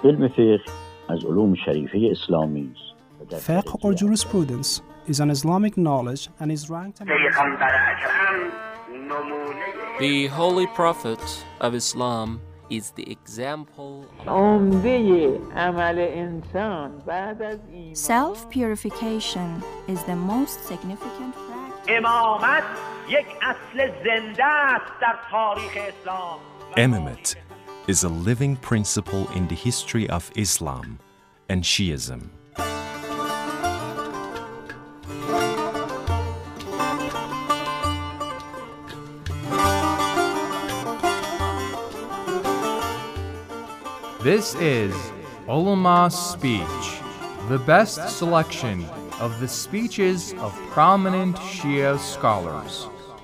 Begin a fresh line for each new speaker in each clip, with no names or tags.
علم فقه از علوم شریفه اسلامی است.
Fiqh or jurisprudence is an Islamic knowledge and is ranked
The Holy Prophet of Islam is the example
Self-purification is the most significant practice.
امامت یک اصل زنده است در تاریخ اسلام.
Imamate is a living principle in the history of Islam and Shiism.
This is Ulama Speech, the best selection of the speeches of prominent Shia scholars.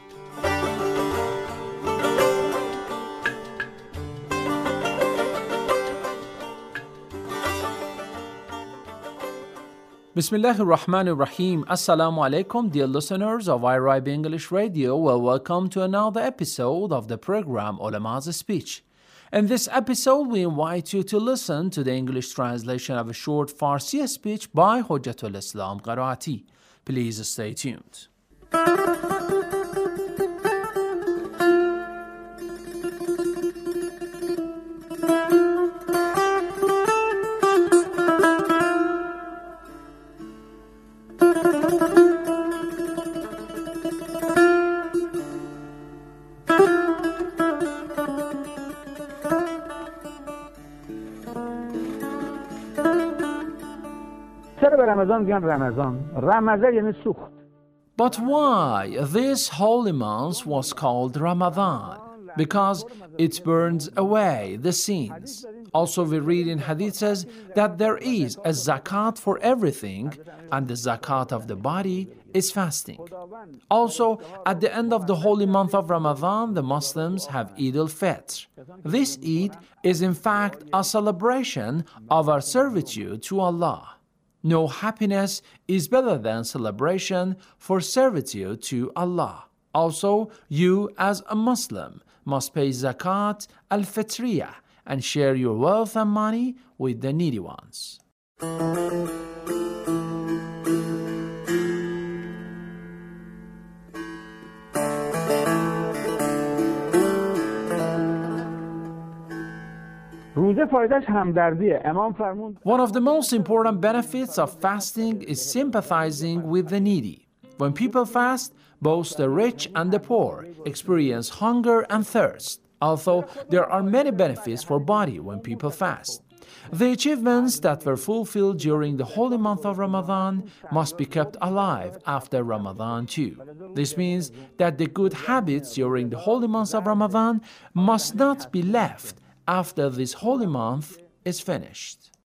Bismillahir Rahmanir Rahim. Assalamu alaikum, dear listeners of IRIB English Radio. Well, welcome to another episode of the program Ulama's Speech. In this episode, we invite you to listen to the English translation of a short Farsi speech by Hujjatul Islam Qaraati. Please stay tuned. But why this holy month was called Ramadan? Because it burns away the sins. Also, we read in Hadith says that there is a zakat for everything, and the zakat of the body is fasting. Also, at the end of the holy month of Ramadan, the Muslims have Eid al-Fitr. This Eid is in fact a celebration of our servitude to Allah. No happiness is better than celebration for servitude to Allah. Also, you as a Muslim must pay zakat al-fitriyah and share your wealth and money with the needy ones. One of the most important benefits of fasting is sympathizing with the needy. When people fast, both the rich and the poor experience hunger and thirst. Although there are many benefits for body when people fast. The achievements that were fulfilled during the holy month of Ramadan must be kept alive after Ramadan too. This means that the good habits during the holy month of Ramadan must not be left after this holy month is finished.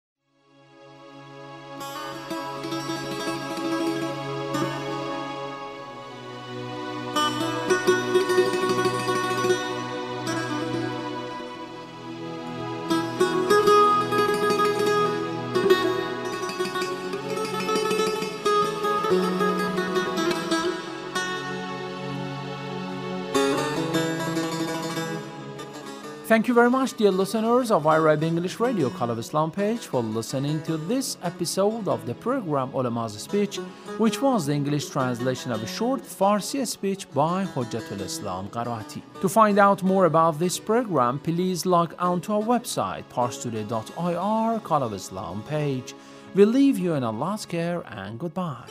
Thank you very much, dear listeners of IRIB English Radio Call of Islam page, for listening to this episode of the program Ulama's Speech, which was the English translation of a short Farsi speech by Hujjatul Islam Qaraati. To find out more about this program, please log on to our website, parstoday.ir, Call of Islam page. We leave you in Allah's care and goodbye.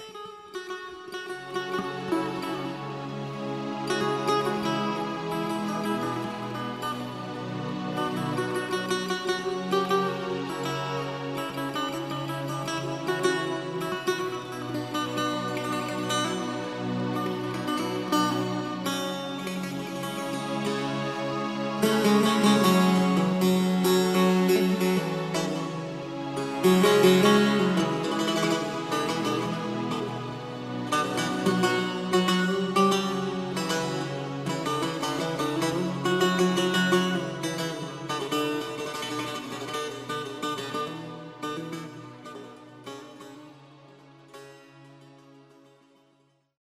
Thank you.